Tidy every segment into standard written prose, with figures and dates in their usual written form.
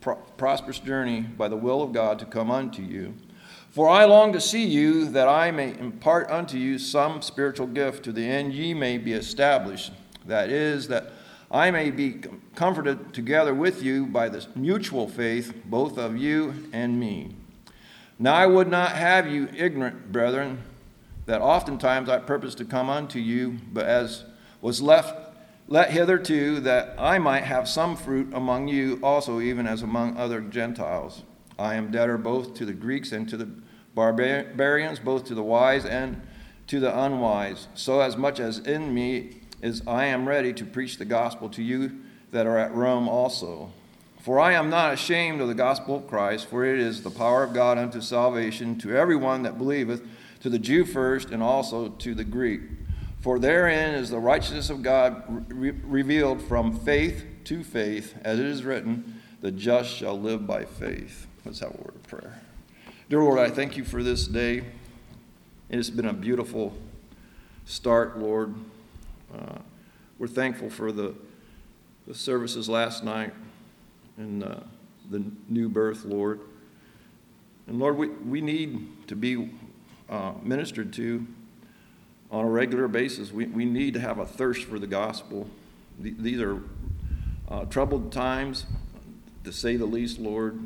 prosperous journey by the will of God to come unto you. For I long to see you, that I may impart unto you some spiritual gift, to the end ye may be established. That is, that I may be comforted together with you by the mutual faith, both of you and me. Now I would not have you ignorant, brethren, that oftentimes I purposed to come unto you, but as was let hitherto, that I might have some fruit among you also, even as among other Gentiles. I am debtor both to the Greeks and to the barbarians, both to the wise and to the unwise. So as much as in me is, I am ready to preach the gospel to you that are at Rome also. For I am not ashamed of the gospel of Christ, for it is the power of God unto salvation to everyone that believeth, to the Jew first, and also to the Greek. For therein is the righteousness of God revealed from faith to faith, as it is written, the just shall live by faith. Let's have a word of prayer. Dear Lord, I thank you for this day. It has been a beautiful start, Lord. We're thankful for the services last night and the new birth, Lord. And Lord, we need to be ministered to on a regular basis. We need to have a thirst for the gospel. These are troubled times, to say the least, Lord.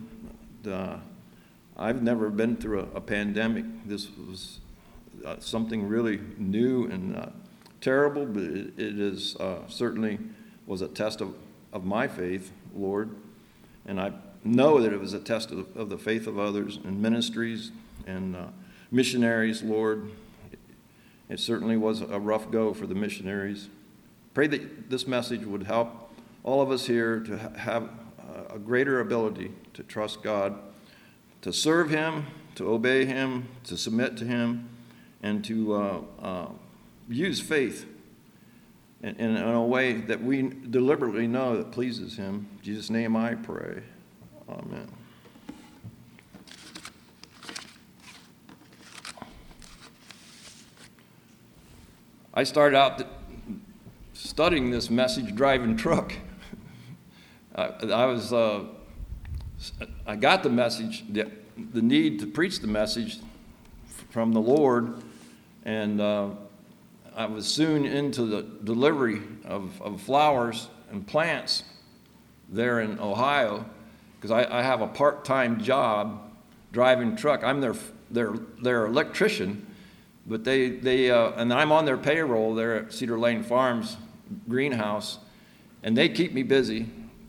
I've never been through a pandemic. This was something really new and terrible, but it is certainly was a test of my faith, Lord. And I know that it was a test of the faith of others and ministries and missionaries, Lord. It certainly was a rough go for the missionaries. Pray that this message would help all of us here to have a greater ability to trust God, to serve Him, to obey Him, to submit to Him, and to use faith in a way that we deliberately know that pleases Him. In Jesus' name I pray. Amen. I started out studying this message driving truck. I got the message, the need to preach the message from the Lord, and I was soon into the delivery of flowers and plants there in Ohio, because I have a part-time job driving truck. I'm their electrician, but they and I'm on their payroll there at Cedar Lane Farms greenhouse, and they keep me busy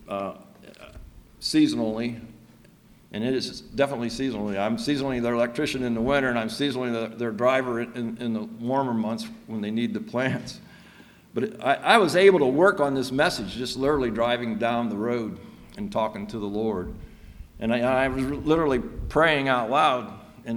seasonally, and it is definitely seasonally. I'm seasonally their electrician in the winter, and I'm seasonally their driver in the warmer months when they need the plants. But I was able to work on this message just literally driving down the road and talking to the Lord. And I was literally praying out loud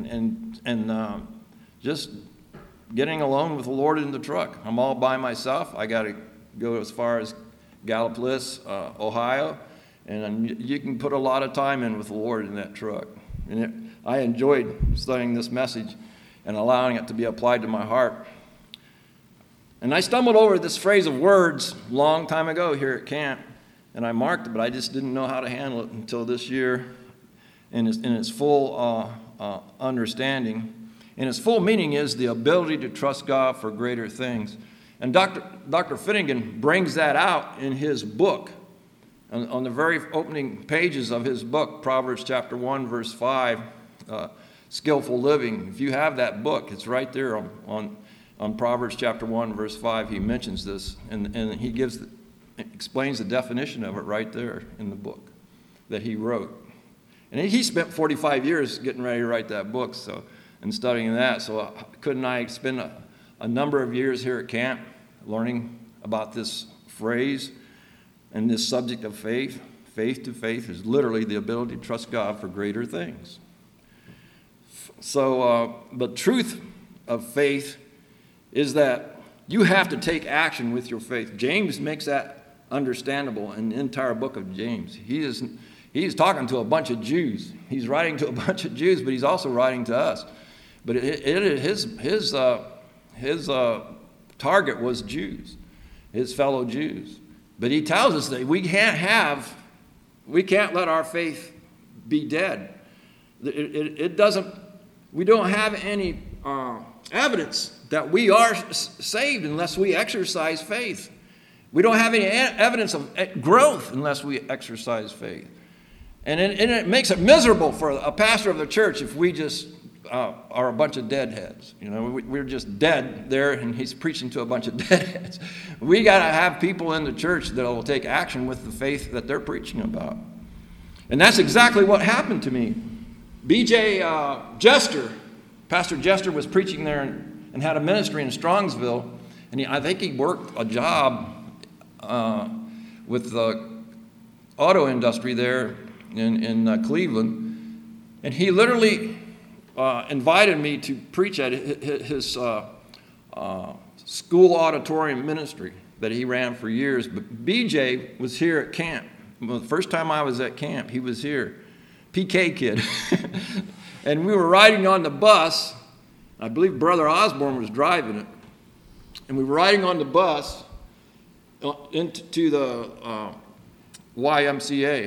and just getting alone with the Lord in the truck. I'm all by myself. I got to go as far as Gallipolis, Ohio, and you can put a lot of time in with the Lord in that truck. And I enjoyed studying this message and allowing it to be applied to my heart. And I stumbled over this phrase of words a long time ago here at camp, and I marked it, but I just didn't know how to handle it until this year in its full understanding. And its full meaning is the ability to trust God for greater things. And Dr. Finnegan brings that out in his book. On the very opening pages of his book, Proverbs chapter 1, verse 5, Skillful Living. If you have that book, it's right there on Proverbs chapter 1, verse 5. He mentions this, and he explains the definition of it right there in the book that he wrote. And he spent 45 years getting ready to write that book, and studying that. So couldn't I spend a number of years here at camp learning about this phrase and this subject of faith? Faith to faith is literally the ability to trust God for greater things. So the truth of faith is that you have to take action with your faith. James makes that understandable in the entire book of James. He's talking to a bunch of Jews. He's writing to a bunch of Jews, but he's also writing to us. But his target was Jews, his fellow Jews. But he tells us that we can't have We can't let our faith be dead. It doesn't, we don't have any evidence that we are saved unless we exercise faith. We don't have any evidence of growth unless we exercise faith. And it makes it miserable for a pastor of the church if we just are a bunch of deadheads. You know, we're just dead there, and he's preaching to a bunch of deadheads. We got to have people in the church that will take action with the faith that they're preaching about. And that's exactly what happened to me. B.J. Jester, Pastor Jester, was preaching there and had a ministry in Strongsville, and I think he worked a job with the auto industry there in Cleveland, and he literally invited me to preach at his school auditorium ministry that he ran for years. But BJ was here at camp. Well, the first time I was at camp, he was here. PK kid. And we were riding on the bus. I believe Brother Osborne was driving it. And we were riding on the bus into the YMCA.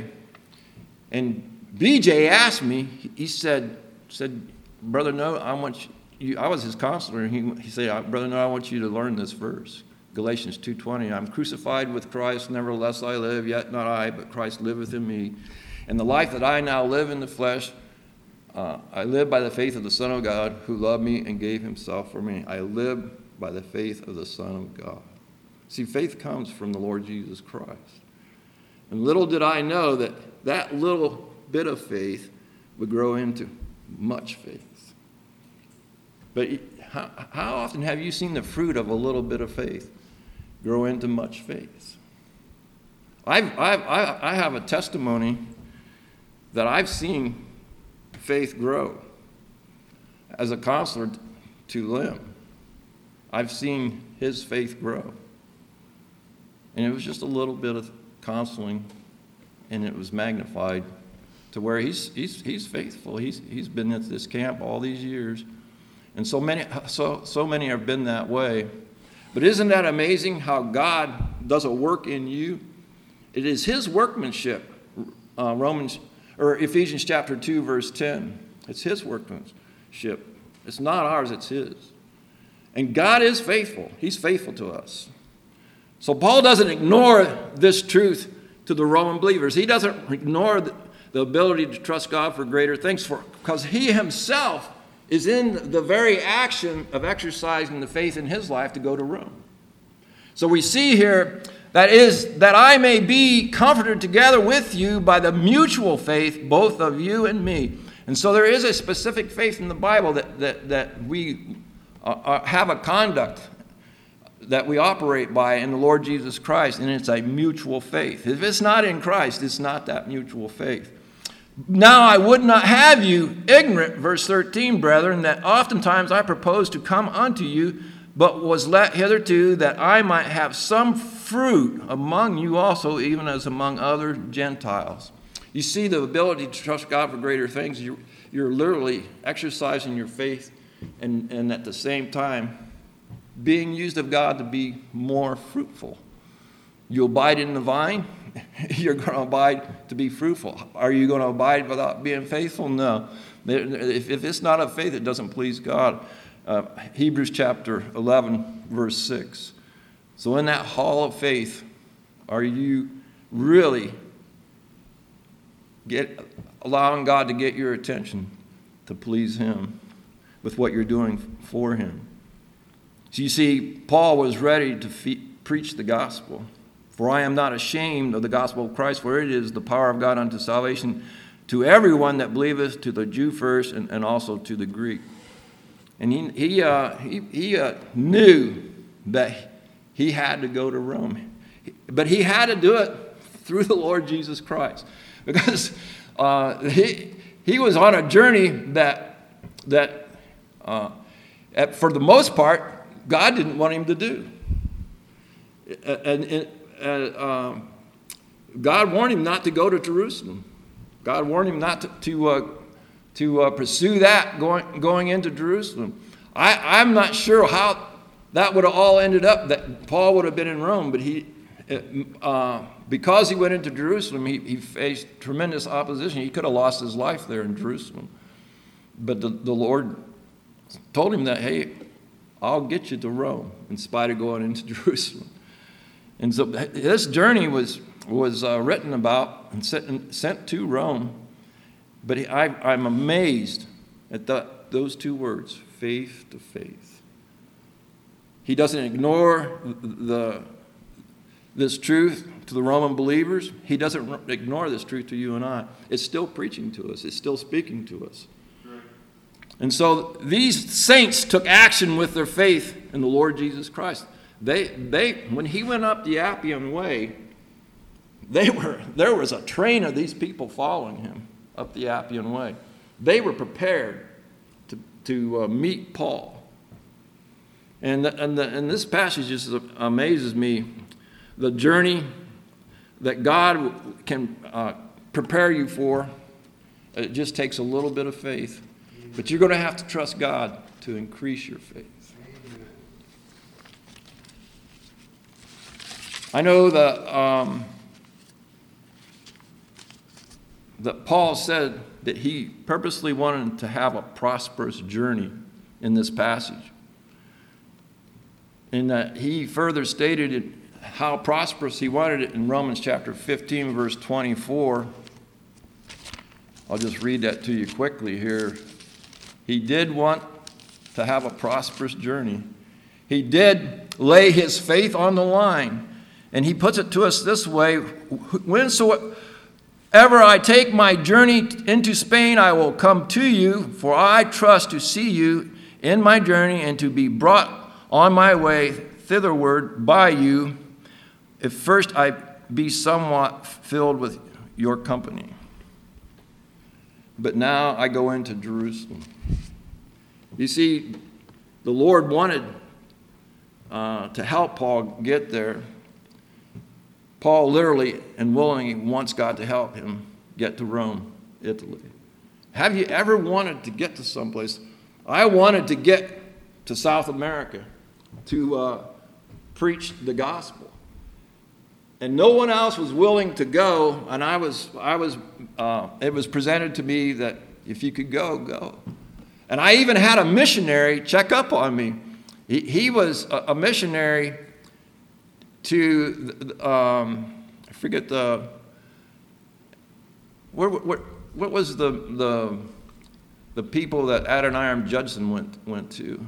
And BJ asked me, he said, Brother No, I want you, I was his counselor, and he said, Brother No, I want you to learn this verse. Galatians 2:20, I'm crucified with Christ, nevertheless I live, yet not I, but Christ liveth in me. And the life that I now live in the flesh, I live by the faith of the Son of God, who loved me and gave himself for me. I live by the faith of the Son of God. See, faith comes from the Lord Jesus Christ. And little did I know that little bit of faith would grow into much faith. But how often have you seen the fruit of a little bit of faith grow into much faith? I have a testimony that I've seen faith grow. As a counselor to Lim, I've seen his faith grow. And it was just a little bit of counseling, and it was magnified to where he's faithful. He's been at this camp all these years. And so many have been that way. But isn't that amazing how God does a work in you? It is his workmanship. Ephesians chapter 2, verse 10. It's his workmanship. It's not ours, it's his. And God is faithful. He's faithful to us. So Paul doesn't ignore this truth to the Roman believers. He doesn't ignore the ability to trust God for greater things, because he himself is in the very action of exercising the faith in his life to go to Rome. So we see here that I may be comforted together with you by the mutual faith, both of you and me. And so there is a specific faith in the Bible that we have a conduct that we operate by in the Lord Jesus Christ, and it's a mutual faith. If it's not in Christ, it's not that mutual faith. Now I would not have you ignorant, verse 13, brethren, that oftentimes I proposed to come unto you, but was let hitherto that I might have some fruit among you also, even as among other Gentiles. You see the ability to trust God for greater things. You're literally exercising your faith and at the same time being used of God to be more fruitful. You abide in the vine, you're going to abide to be fruitful. Are you going to abide without being faithful? No. If it's not of faith, it doesn't please God. Hebrews chapter 11, verse 6. So in that hall of faith, are you really allowing God to get your attention to please him with what you're doing for him? So you see, Paul was ready to preach the gospel. For I am not ashamed of the gospel of Christ, for it is the power of God unto salvation to everyone that believeth, to the Jew first, and also to the Greek. And he knew that he had to go to Rome. But he had to do it through the Lord Jesus Christ. Because he was on a journey that for the most part, God didn't want him to do. God warned him not to go to Jerusalem. God warned him not to pursue that going into Jerusalem. I'm not sure how that would have all ended up, that Paul would have been in Rome, but because he went into Jerusalem, he faced tremendous opposition. He could have lost his life there in Jerusalem. But the Lord told him that, hey, I'll get you to Rome in spite of going into Jerusalem. And so this journey was written about and sent to Rome. But I'm amazed at those two words, faith to faith. He doesn't ignore this truth to the Roman believers. He doesn't ignore this truth to you and I. It's still preaching to us. It's still speaking to us. Right. And so these saints took action with their faith in the Lord Jesus Christ. They when he went up the Appian Way, there was a train of these people following him up the Appian Way. They were prepared to meet Paul. And this passage just amazes me. The journey that God can prepare you for, it just takes a little bit of faith. But you're going to have to trust God to increase your faith. I know that Paul said that he purposely wanted to have a prosperous journey in this passage. And that he further stated how prosperous he wanted it in Romans chapter 15, verse 24. I'll just read that to you quickly here. He did want to have a prosperous journey. He did lay his faith on the line. And he puts it to us this way: whensoever I take my journey into Spain, I will come to you, for I trust to see you in my journey and to be brought on my way thitherward by you, if first I be somewhat filled with your company. But now I go into Jerusalem. You see, the Lord wanted to help Paul get there. Paul literally and willingly wants God to help him get to Rome, Italy. Have you ever wanted to get to someplace? I wanted to get to South America to preach the gospel. And no one else was willing to go, and it was presented to me that if you could go, go. And I even had a missionary check up on me. He was a missionary to, I forget what was the people that Adoniram Judson went to?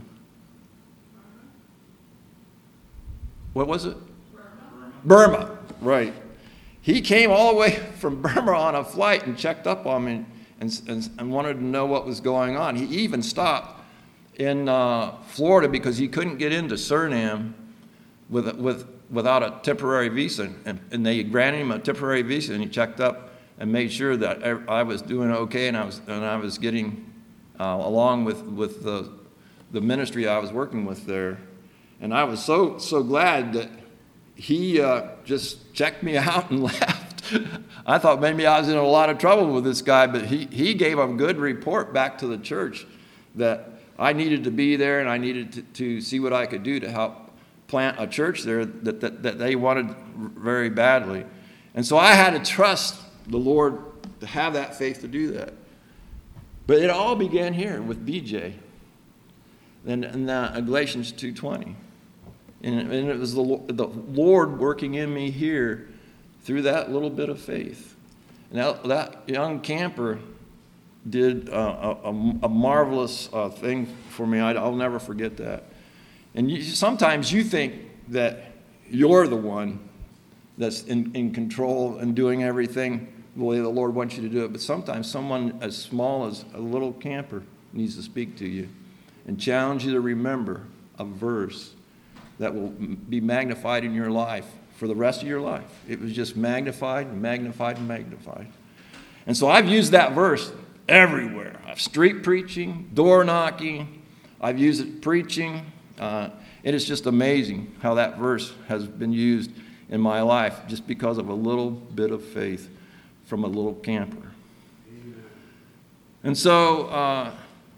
What was it? Burma, right. He came all the way from Burma on a flight and checked up on me and wanted to know what was going on. He even stopped in Florida because he couldn't get into Suriname without a temporary visa. And they granted him a temporary visa, and he checked up and made sure that I was doing okay, and I was getting along with the ministry I was working with there. And I was so glad that he just checked me out and left. I thought maybe I was in a lot of trouble with this guy, but he gave a good report back to the church that I needed to be there and I needed to see what I could do to help plant a church there that they wanted very badly. And so I had to trust the Lord to have that faith to do that. But it all began here with BJ in Galatians 2:20. And it was the Lord working in me here through that little bit of faith. And that young camper did a marvelous thing for me. I'll never forget that. And sometimes you think that you're the one that's in control and doing everything the way the Lord wants you to do it. But sometimes someone as small as a little camper needs to speak to you and challenge you to remember a verse that will be magnified in your life for the rest of your life. It was just magnified and magnified and magnified. And so I've used that verse everywhere. Street preaching, door knocking. I've used it preaching. It is just amazing how that verse has been used in my life just because of a little bit of faith from a little camper. Amen. And so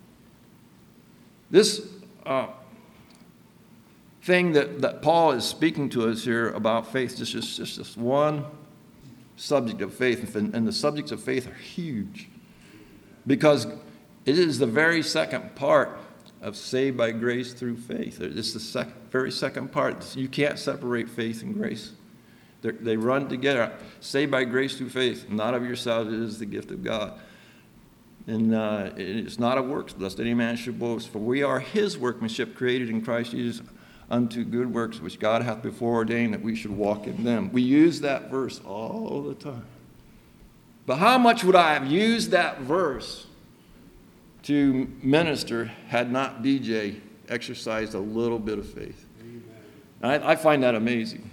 this thing that Paul is speaking to us here about faith is just one subject of faith, and the subjects of faith are huge, because it is the very second part of saved by grace through faith. It's the very second part. You can't separate faith and grace. They run together. Saved by grace through faith, not of yourselves, it is the gift of God. And it's not of works, lest any man should boast. For we are his workmanship, created in Christ Jesus unto good works, which God hath before ordained that we should walk in them. We use that verse all the time. But how much would I have used that verse to minister had not DJ exercised a little bit of faith? I find that amazing.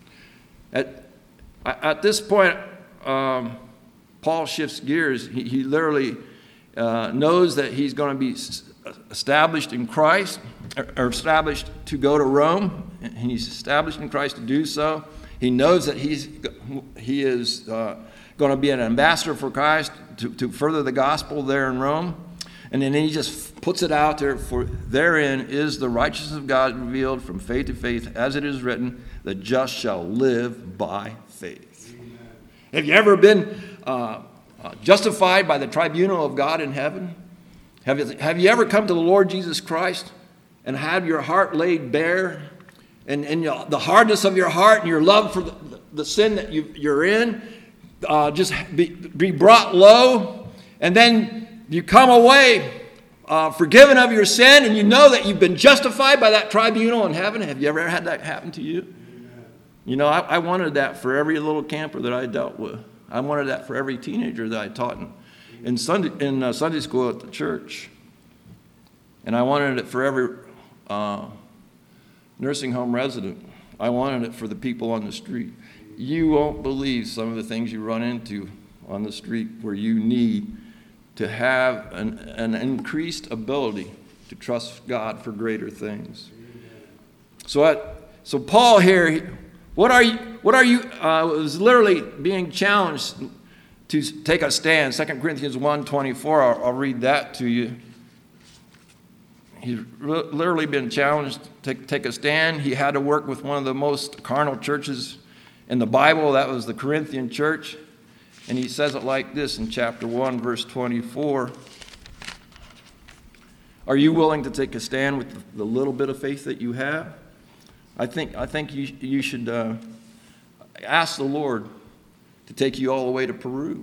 At this point, Paul shifts gears. He literally knows that he's going to be established in Christ, or established to go to Rome, and he's established in Christ to do so. He knows that he is going to be an ambassador for Christ to further the gospel there in Rome. And then he just puts it out there, for therein is the righteousness of God revealed from faith to faith, as it is written, the just shall live by faith. Amen. Have you ever been justified by the tribunal of God in heaven? Have you ever come to the Lord Jesus Christ and had your heart laid bare, and the hardness of your heart and your love for the sin that you're in just be brought low, and then you come away forgiven of your sin, and you know that you've been justified by that tribunal in heaven? Have you ever had that happen to you? Amen. You know, I wanted that for every little camper that I dealt with. I wanted that for every teenager that I taught in Sunday school at the church. And I wanted it for every nursing home resident. I wanted it for the people on the street. You won't believe some of the things you run into on the street where you need to have an increased ability to trust God for greater things. So Paul here, what are you was literally being challenged to take a stand. 2 Corinthians 1:24, I'll read that to you. He's literally been challenged to take a stand. He had to work with one of the most carnal churches in the Bible. That was the Corinthian church. And he says it like this in chapter 1, verse 24. Are you willing to take a stand with the little bit of faith that you have? I think you should ask the Lord to take you all the way to Peru.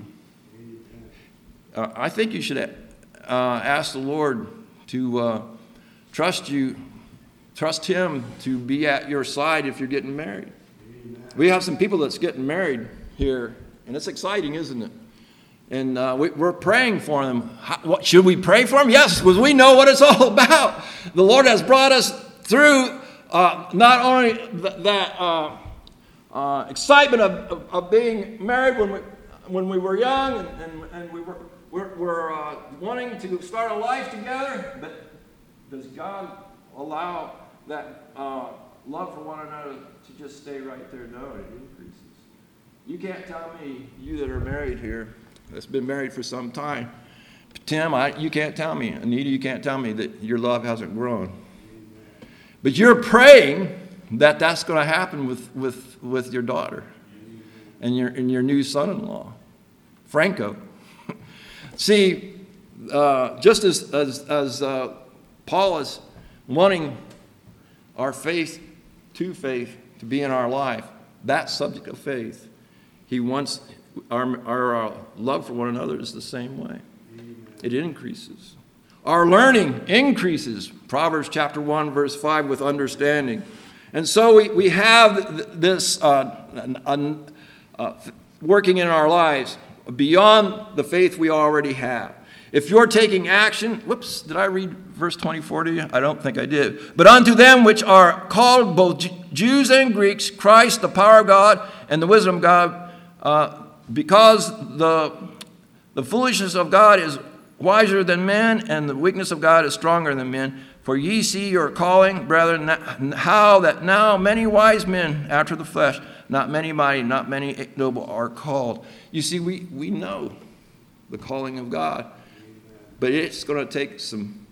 I think you should ask the Lord to trust Him to be at your side if you're getting married. We have some people that's getting married here, and it's exciting, isn't it? And we're praying for them. What should we pray for them? Yes, because we know what it's all about. The Lord has brought us through not only that excitement of being married when we were young, and we're wanting to start a life together, but does God allow that love for one another to just stay right there? No, it increases. You can't tell me, you that are married here, that's been married for some time, Tim, you can't tell me, Anita, you can't tell me that your love hasn't grown. But you're praying that that's going to happen with your daughter and your new son-in-law, Franco. See, just as Paul is wanting our faith to be in our life, that subject of faith, he wants our love for one another is the same way. It increases. Our learning increases. Proverbs chapter 1, verse 5, with understanding. And so we have this working in our lives beyond the faith we already have. If you're taking action, did I read verse 24 to you? I don't think I did. But unto them which are called, both Jews and Greeks, Christ, the power of God and the wisdom of God, because the foolishness of God is wiser than men, and the weakness of God is stronger than men. For ye see your calling, brethren, how that now many wise men after the flesh, not many mighty, not many noble, are called. You see, we know the calling of God, but it's going to take some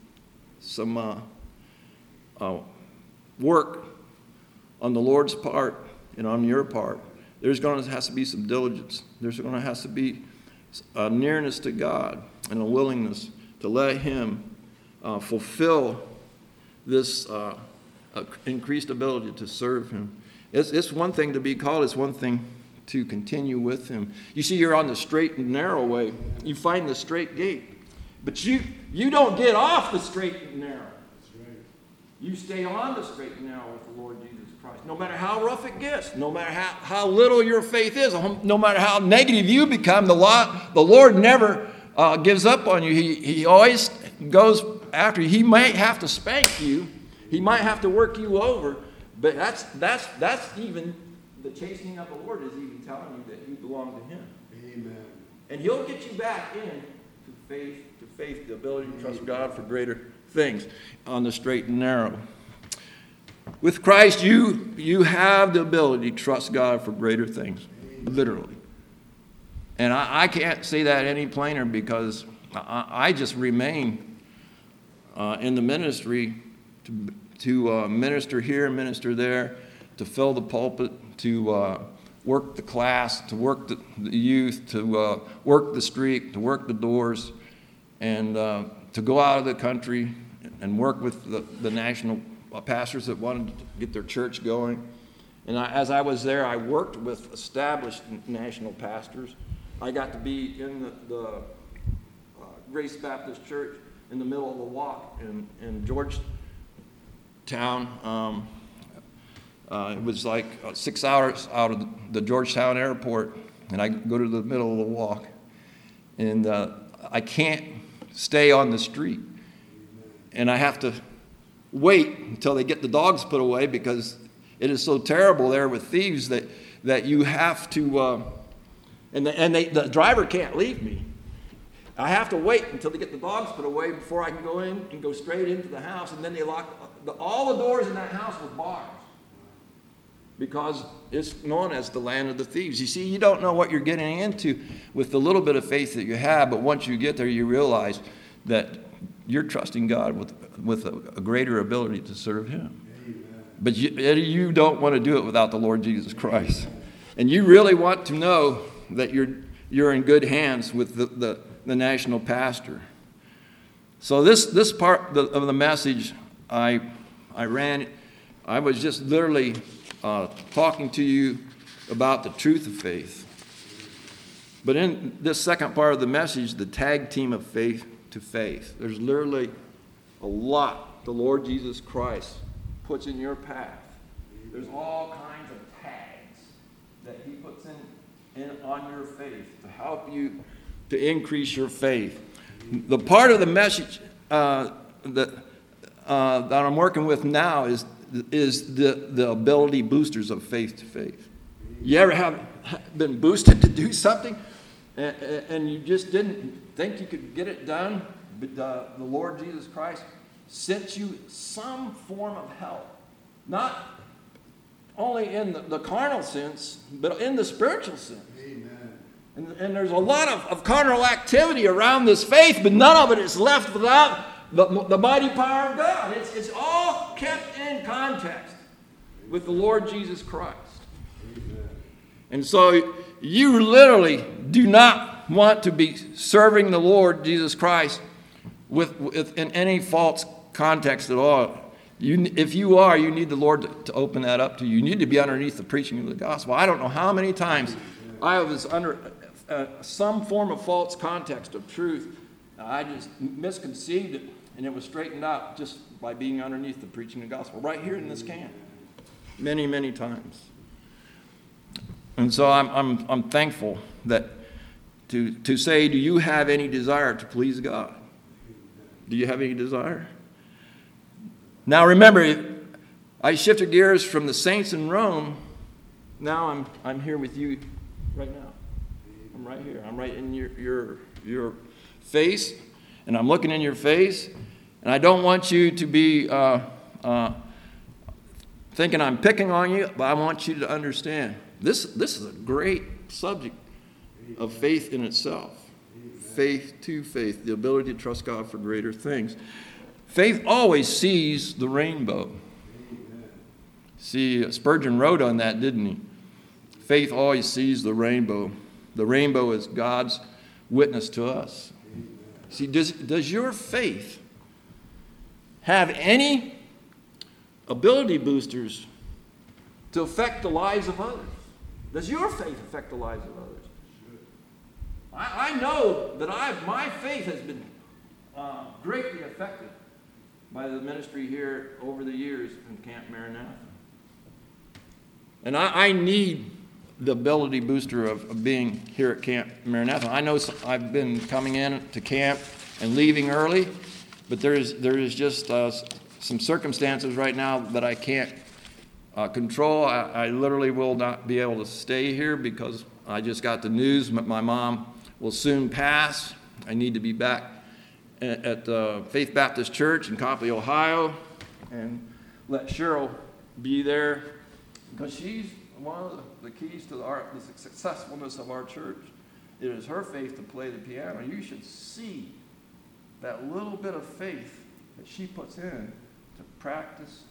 work on the Lord's part and on your part there's going to have to be some diligence. There's going to have to be a nearness to God and a willingness to let Him fulfill this increased ability to serve Him. It's one thing to be called. It's one thing to continue with Him. You see, you're on the straight and narrow way. You find the straight gate. But you don't get off the straight and narrow. You stay on the straight and narrow with the Lord Jesus Christ. No matter how rough it gets, no matter how little your faith is, no matter how negative you become, the Lord never gives up on you. He always goes after you. He might have to spank you. He might have to work you over. But that's even the chastening of the Lord is even telling you that you belong to Him. Amen. And He'll get you back in to faith, the ability to trust God for greater things on the straight and narrow. With Christ, you have the ability to trust God for greater things, literally. And I can't say that any plainer because I just remain in the ministry to minister here, minister there, to fill the pulpit, to work the class, to work the youth, to work the street, to work the doors, and to go out of the country and work with the national pastors that wanted to get their church going. And as I was there, I worked with established national pastors. I got to be in the Grace Baptist Church in the middle of the walk in Georgetown. It was like 6 hours out of the Georgetown airport, and I go to the middle of the walk. And I can't stay on the street. And I have to wait until they get the dogs put away because it is so terrible there with thieves that you have to, the driver can't leave me. I have to wait until they get the dogs put away before I can go in and go straight into the house. And then they lock all the doors in that house with bars because it's known as the land of the thieves. You see, you don't know what you're getting into with the little bit of faith that you have, but once you get there, you realize that you're trusting God with a greater ability to serve Him. Amen. But you don't want to do it without the Lord Jesus Christ. And you really want to know that you're in good hands with the national pastor. So this part of the message I was just literally talking to you about the truth of faith. But in this second part of the message, the tag team of faith to faith, there's literally a lot the Lord Jesus Christ puts in your path. There's all kinds of tags that He puts in on your faith to help you to increase your faith. The part of the message that I'm working with now is the ability boosters of faith to faith. You ever have been boosted to do something and you just didn't think you could get it done, but the Lord Jesus Christ sent you some form of help, not only in the carnal sense, but in the spiritual sense. Amen. And there's a lot of carnal activity around this faith, but none of it is left without the mighty power of God. It's all kept in context with the Lord Jesus Christ. Amen. And so you literally do not want to be serving the Lord Jesus Christ in any false context at all. If you are, you need the Lord to open that up to you. You need to be underneath the preaching of the gospel. I don't know how many times I was under some form of false context of truth. I just misconceived it, and it was straightened out just by being underneath the preaching of the gospel, right here in this camp, many, many times. And so I'm thankful that to say, do you have any desire to please God? Do you have any desire? Now remember, I shifted gears from the saints in Rome. Now I'm here with you right now. I'm right here. I'm right in your face, and I'm looking in your face, and I don't want you to be thinking I'm picking on you, but I want you to understand this is a great subject of faith in itself. Faith to faith, the ability to trust God for greater things. Faith always sees the rainbow. See, Spurgeon wrote on that, didn't he? faith always sees the rainbow. The rainbow is God's witness to us. See, does your faith have any ability boosters to affect the lives of others? Does your faith affect the lives of others? I know that my faith has been greatly affected by the ministry here over the years in Camp Maranatha. And I need the ability booster of being here at Camp Maranatha. I know I've been coming in to camp and leaving early, but there is just some circumstances right now that I can't control. I literally will not be able to stay here because I just got the news my mom will soon pass. I need to be back at Faith Baptist Church in Copley, Ohio, and let Cheryl be there because she's one of the keys to the successfulness of our church. It is her faith to play the piano. You should see that little bit of faith that she puts in to practice.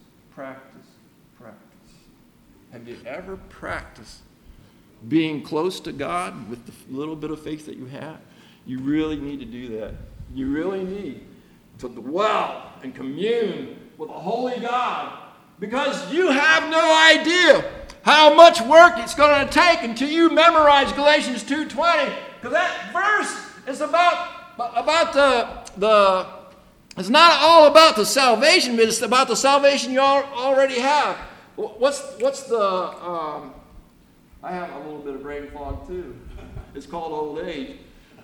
Have you ever practiced being close to God with the little bit of faith that you have? You really need to do that. You really need to dwell and commune with a holy God because you have no idea how much work it's going to take until you memorize Galatians 2:20, because that verse is about the it's not all about the salvation, but it's about the salvation you already have. What's the I have a little bit of brain fog too. It's called old age.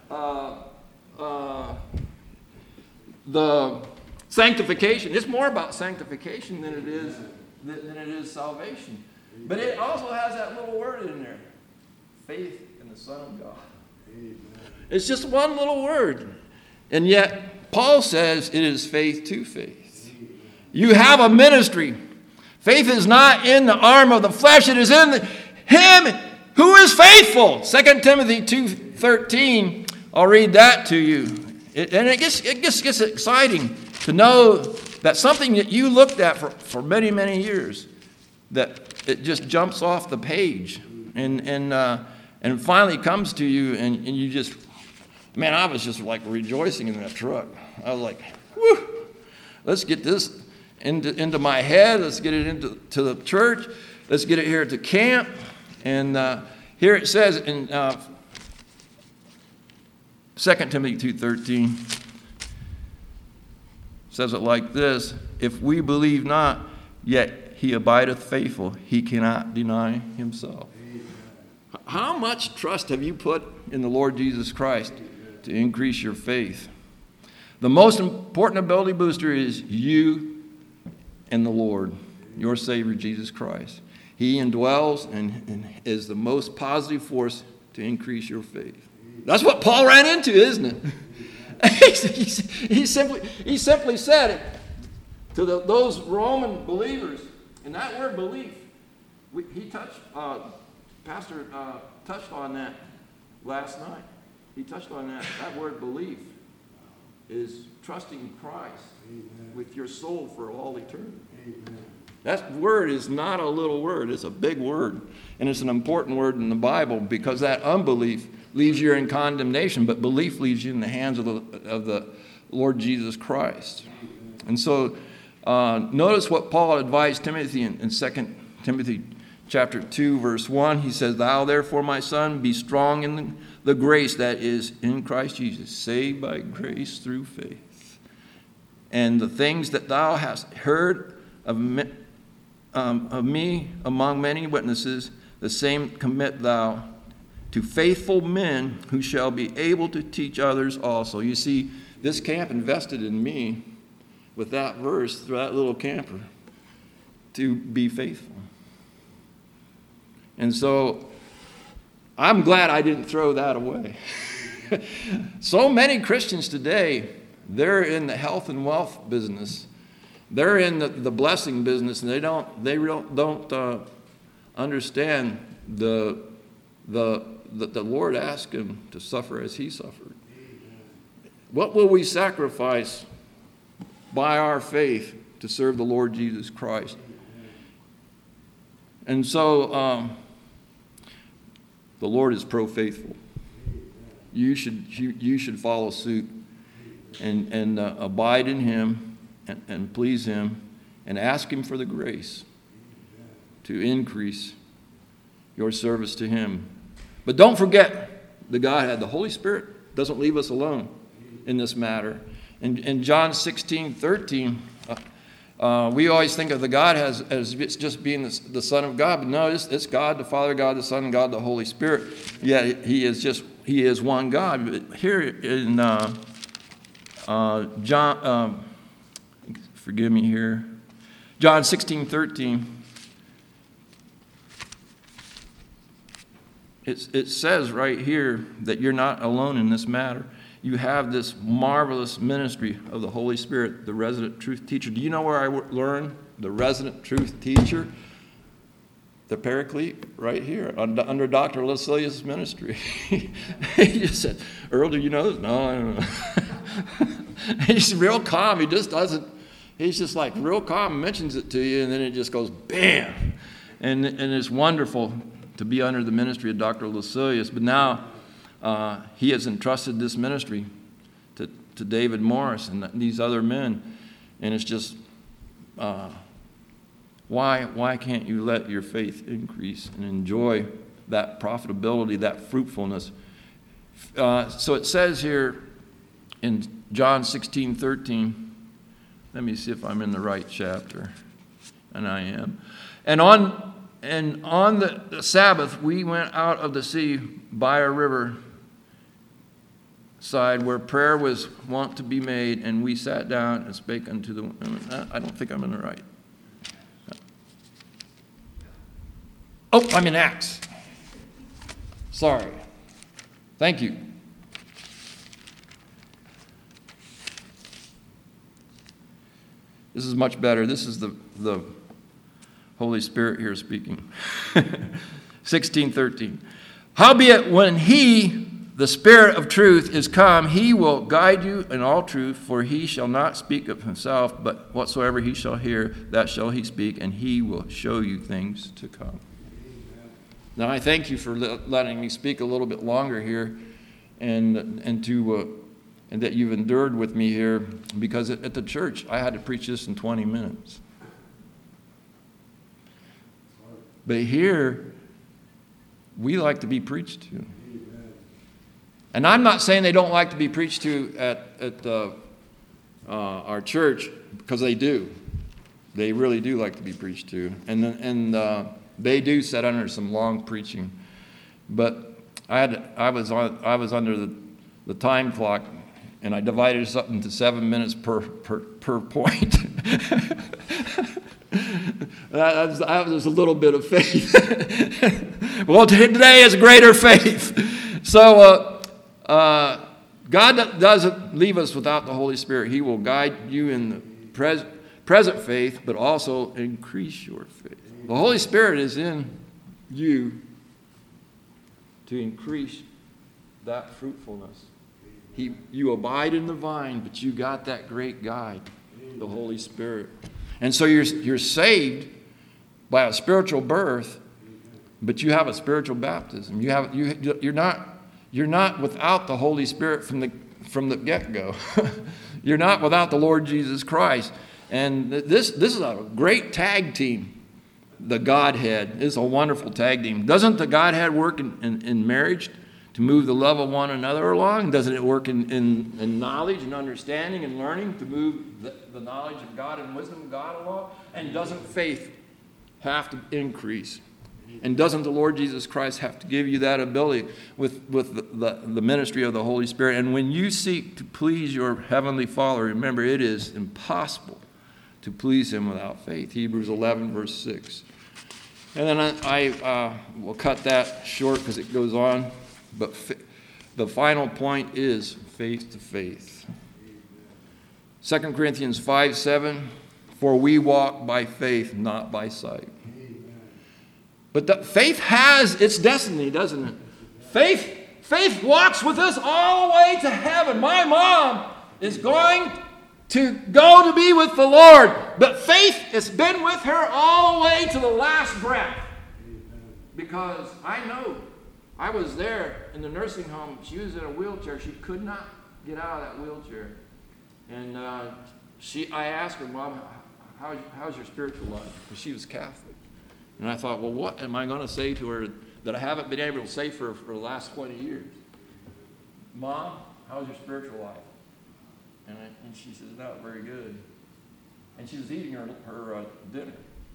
The sanctification. It's more about sanctification than it is salvation. But it also has that little word in there. Faith in the Son of God. Amen. It's just one little word. And yet, Paul says it is faith to faith. Amen. You have a ministry. Faith is not in the arm of the flesh. It is in him who is faithful. 2 Timothy 2:13. I'll read that to you. And it gets exciting to know that something that you looked at for many, many years, that it just jumps off the page and finally comes to you and you just, man, I was just like rejoicing in that truck. I was like, whew, let's get this into my head. Let's get it into the church. Let's get it here at the camp. And here it says in 2 Timothy 2:13, says it like this: if we believe not, yet he abideth faithful, he cannot deny himself. Amen. How much trust have you put in the Lord Jesus Christ to increase your faith? The most important ability booster is you and the Lord, your Savior, Jesus Christ. He indwells and is the most positive force to increase your faith. That's what Paul ran into, isn't it? he simply said it to those Roman believers. And that word belief, Pastor touched on that last night. He touched on that. That word belief is trusting Christ with your soul for all eternity. Amen. That word is not a little word. It's a big word. And it's an important word in the Bible because that unbelief leaves you in condemnation, but belief leaves you in the hands of the Lord Jesus Christ. And so notice what Paul advised Timothy in 2 Timothy chapter 2, verse 1. He says, thou therefore, my son, be strong in the grace that is in Christ Jesus, saved by grace through faith. And the things that thou hast heard of me among many witnesses, the same commit thou to faithful men who shall be able to teach others also. You see, this camp invested in me with that verse, through that little camper, to be faithful. And so I'm glad I didn't throw that away. So many Christians today, they're in the health and wealth business. They're in the blessing business, and they don't understand the Lord asked him to suffer as he suffered. What will we sacrifice by our faith to serve the Lord Jesus Christ? And so The Lord is pro-faithful. You should follow suit and abide in Him and please Him and ask Him for the grace to increase your service to Him. But don't forget the Godhead. The Holy Spirit doesn't leave us alone in this matter. In John 16:13, we always think of the Godhead as just being the Son of God. But no, it's God, the Father, God, the Son, and God, the Holy Spirit. Yet He is one God. But here in John, forgive me here, John 16:13, it says right here that you're not alone in this matter. You have this marvelous ministry of the Holy Spirit, the resident truth teacher. Do you know where I learned the resident truth teacher? The Paraclete, right here, under Dr. Lucilius' ministry. He just said, Earl, do you know this? No, I don't know. He's real calm. He just doesn't, he's just like real calm, mentions it to you, and then it just goes bam. And it's wonderful to be under the ministry of Dr. Lucilius. But now he has entrusted this ministry to David Morris and these other men. And it's just, why can't you let your faith increase and enjoy that profitability, that fruitfulness? So it says here in John 16:13, let me see if I'm in the right chapter, and I am. And on the Sabbath, we went out of the sea by a river side where prayer was wont to be made, and we sat down and spake unto the women. I don't think I'm in the right. Oh, I'm in Acts. Sorry. Thank you. This is much better. This is the Holy Spirit here speaking. 16:13. Howbeit, when He, the Spirit of truth, is come, He will guide you in all truth, for He shall not speak of Himself, but whatsoever He shall hear, that shall He speak, and He will show you things to come. Now, I thank you for letting me speak a little bit longer here, and that you've endured with me here, because at the church I had to preach this in 20 minutes. But here, we like to be preached to. And I'm not saying they don't like to be preached to at our church, because they do. They really do like to be preached to. And they do sit under some long preaching. But I was under the time clock, and I divided this up into 7 minutes per point. That was a little bit of faith. Well, today is greater faith. So God doesn't leave us without the Holy Spirit. He will guide you in the present faith, but also increase your faith. The Holy Spirit is in you to increase that fruitfulness. You abide in the vine, but you got that great guide, the Holy Spirit. And so you're saved by a spiritual birth, but you have a spiritual baptism. You're not without the Holy Spirit from the get-go. You're not without the Lord Jesus Christ. And this is a great tag team. The Godhead is a wonderful tag team. Doesn't the Godhead work in marriage to move the love of one another along? Doesn't it work in knowledge and understanding and learning to move the knowledge of God and wisdom of God along? And doesn't faith have to increase? And doesn't the Lord Jesus Christ have to give you that ability with the ministry of the Holy Spirit? And when you seek to please your Heavenly Father, remember, it is impossible to please Him without faith. Hebrews 11, verse 6. And then I will cut that short because it goes on. But the final point is faith to faith. 2 Corinthians 5:7, for we walk by faith, not by sight. But faith has its destiny, doesn't it? Faith walks with us all the way to heaven. My mom is going to go to be with the Lord. But faith has been with her all the way to the last breath. Because I know I was there in the nursing home. She was in a wheelchair. She could not get out of that wheelchair. And I asked her, Mom, how's your spiritual life? Because she was Catholic. And I thought, well, what am I going to say to her that I haven't been able to say for the last 20 years? Mom, how's your spiritual life? And she says, not very good. And she was eating her dinner.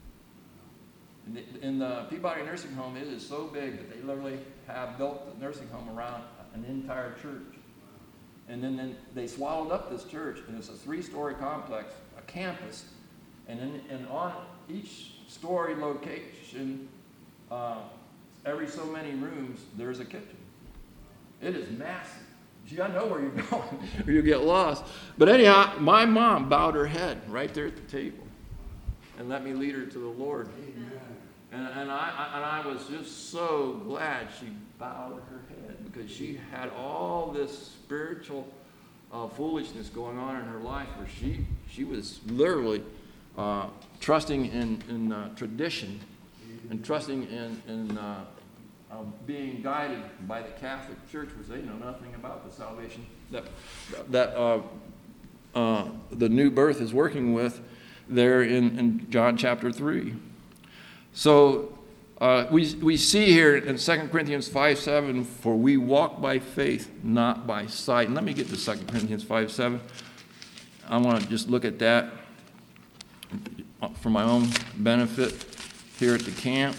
In the Peabody Nursing Home, it is so big that they literally have built the nursing home around an entire church. And then they swallowed up this church, and it's a 3-story complex, a campus. And on each story location, every so many rooms, there's a kitchen. It is massive. You gotta know where you're going, or you get lost. But anyhow, my mom bowed her head right there at the table and let me lead her to the Lord. And I was just so glad she bowed her head, because she had all this spiritual foolishness going on in her life, where she was literally trusting in tradition and trusting in being guided by the Catholic Church, which they know nothing about the salvation that the new birth is working with there in John chapter 3. So we see here in 2 Corinthians 5:7, for we walk by faith, not by sight. And let me get to 2 Corinthians 5:7. I want to just look at that for my own benefit here at the camp.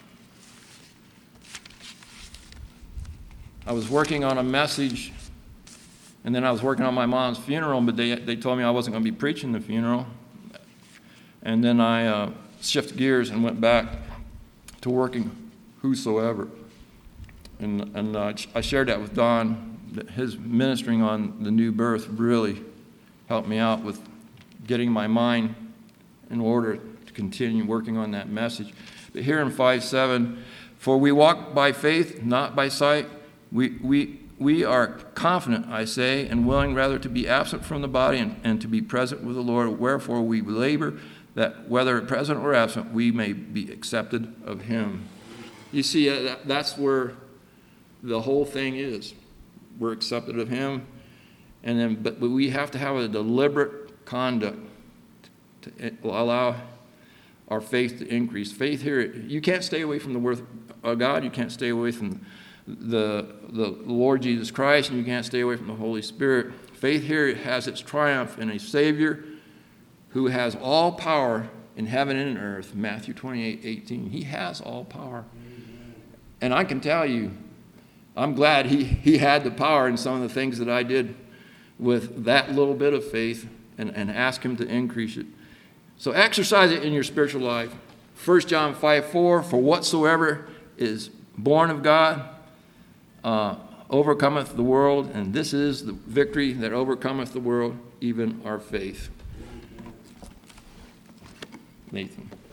I was working on a message, and then I was working on my mom's funeral, but they told me I wasn't going to be preaching the funeral. And then I shifted gears and went back to working whosoever. And I shared that with Don, that his ministering on the new birth really helped me out with getting my mind in order to continue working on that message. But here in 5:7, for we walk by faith, not by sight. We are confident, I say, and willing rather to be absent from the body and to be present with the Lord. Wherefore we labor that whether present or absent, we may be accepted of him. You see, that's where the whole thing is. We're accepted of him, and then but we have to have a deliberate conduct to allow our faith to increase. Faith here, you can't stay away from the word of God. You can't stay away from the Lord Jesus Christ, and you can't stay away from the Holy Spirit. Faith here has its triumph in a Savior who has all power in heaven and in earth. Matthew 28:18. He has all power. And I can tell you, I'm glad he had the power in some of the things that I did with that little bit of faith, and ask him to increase it. So exercise it in your spiritual life. 1 John 5:4, for whatsoever is born of God overcometh the world, and this is the victory that overcometh the world, even our faith. Nathan.